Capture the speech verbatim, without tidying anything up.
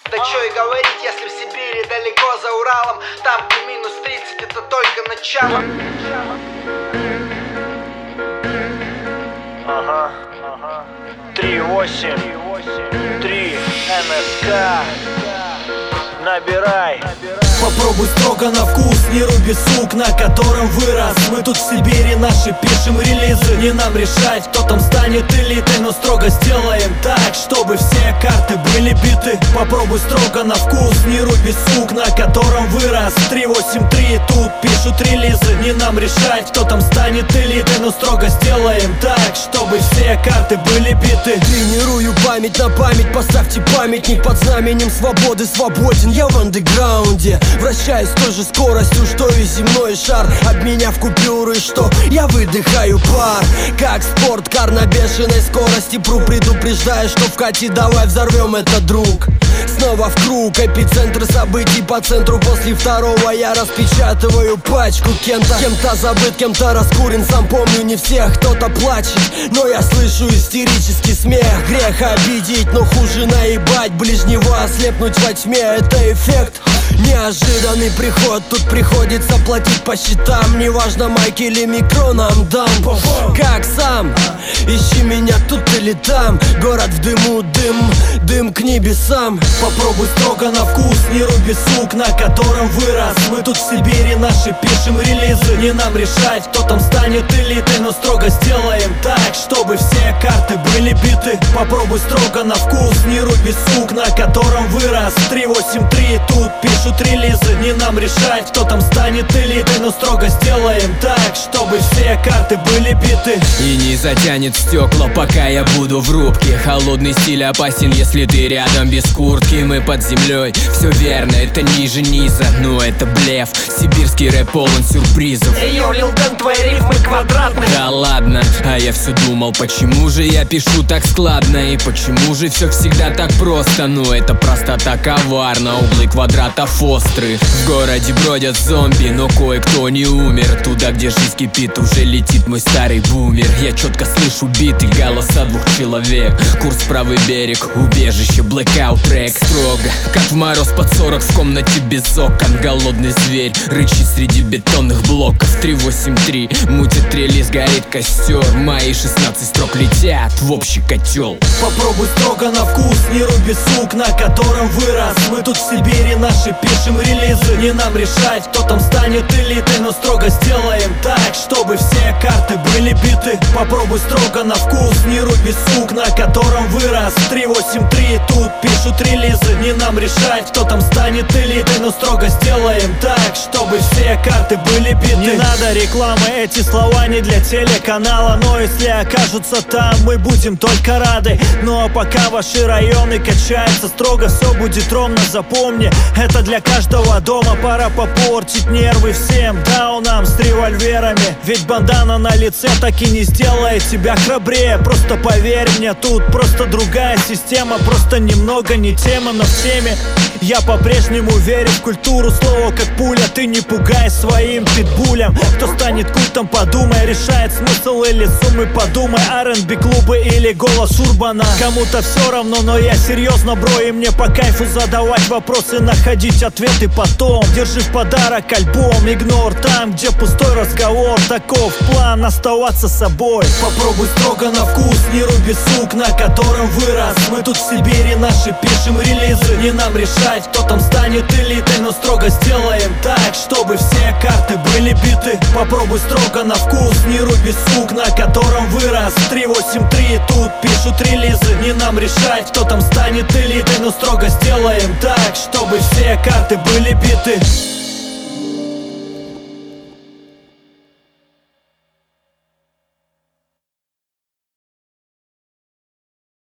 Да чё и говорить, если в Сибири далеко за Уралом, там где минус тридцать, это только начало. Ага, ага. Три восемь, три эн эс ка. Набирай. Попробуй строго на вкус, не руби сук, на котором вырос. Мы тут в Сибири наши пишем релизы. Не нам решать, кто там станет элитой, но строго сделаем так, чтобы все карты были биты. Попробуй строго на вкус, не руби сук, на котором вырос. Три восемь три, тут пишут релизы. Не нам решать, кто там станет элитой, но строго сделаем так, чтобы все карты были биты. Тренирую память на память, поставьте памятник под знаменем свободы. Свободен я в андеграунде, вращаюсь с той же скоростью, что и земной шар. Обменяв купюры, что я выдыхаю пар, как спорткар на бешеной скорости. Пру, предупреждая, что вкати, давай взорвем это, друг. Снова в круг, эпицентр событий по центру. После второго я распечатываю пачку кем-то. Кем-то забыт, кем-то раскурен, сам помню не всех. Кто-то плачет, но я слышу истерический смех. Грех обидеть, но хуже наебать ближнего, ослепнуть во тьме. Это эффект, неожиданный приход. Тут приходится платить по счетам. Неважно, майк или микро нам дам. Как сам, ищи меня тут или там. Город в дыму, дым, дым к небесам. Попробуй строго на вкус, не руби сук, на котором вырос. Мы тут в Сибири наши пишем релизы. Не нам решать, кто там станет элитой, но строго сделаем так, чтобы все карты были биты. Попробуй строго на вкус, не руби сук, на котором вырос. Три восемь три, тут пишут релизы. Не нам решать, кто там станет элитой, но строго сделаем так, чтобы все карты были биты. И не затянет стекла, пока я буду в рубке. Холодный стиль опасен, если ты рядом без куртки. Мы под землей, все верно, это ниже низа, но это блеф. Сибирский рэп полон сюрпризов. Эй, йо, Лил Дэн, твои рифмы квадратные. Да ладно, а я все думал, почему же я пишу так складно, и почему же все всегда так просто. Ну это простота коварна, углы квадратов острые. В городе бродят зомби, но кое-кто не умер. Туда, где жизнь кипит, уже летит мой старый бумер. Я четко слышу биты, голоса двух человек. Курс правый берег, убежище, blackout трек. Строго, как в мороз под сорок, в комнате без окон. Голодный зверь рычит среди бетонных блоков. Три восемь три, мутит релиз, горит костер. Мои шестнадцать строк летят в общий котел. Попробуй строго на вкус, не руби сук, на котором вырос. Мы тут в Сибири наши пишем релизы. Не нам решать, кто там станет элитой, но строго сделаем так, чтобы все карты были биты. Попробуй строго на вкус, не руби сук, на котором вырос. Три восемь три, тут пишут релизы. Не нам решать, кто там станет элитой, но строго сделаем так, чтобы все карты были биты. Не надо рекламы, эти слова не для телеканала. Но если окажутся там, мы будем только рады. Ну а пока ваши районы качаются строго, все будет ровно, запомни. Это для каждого дома, пора попортить нервы всем даунам с револьверами. Ведь бандана на лице так и не сделает тебя храбрее. Просто поверь мне, тут просто другая система. Просто немного не тема, но в теме. Я по-прежнему верю в культуру, слово как пуля. Ты не пугай своим питбулем. Кто станет культом, подумай, решает смысл или суммы, подумай. ар энд би клубы или голос Урбана. Кому-то все равно, но я серьезно, бро. И мне по кайфу задавать вопросы, находить ответы потом. Держи в подарок альбом, игнор там, где пустой разговор. Таков план, оставаться собой. Попробуй строго на вкус, не руби сук, на котором вырос. Мы тут в Сибири наши пишем релизы. Не нам решать, кто там станет элитой, но строго сделаем так, чтобы все карты были биты. Попробуй строго на вкус, не руби сук, на котором вырос. Три восемь три, тут пишут релизы. Не нам решать, кто там станет элитой, но строго сделаем так, чтобы все карты были биты.